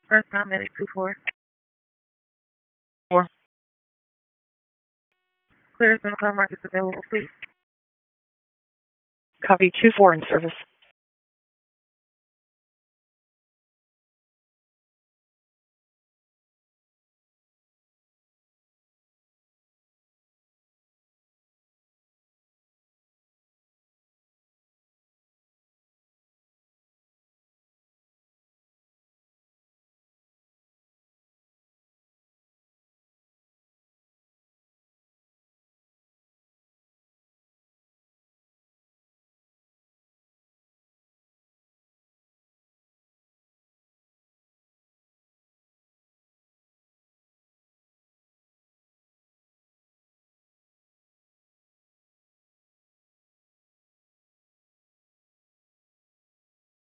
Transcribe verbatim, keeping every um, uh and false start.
First time medic two four. Four. Clear center car mark is available, please. Copy two four in service.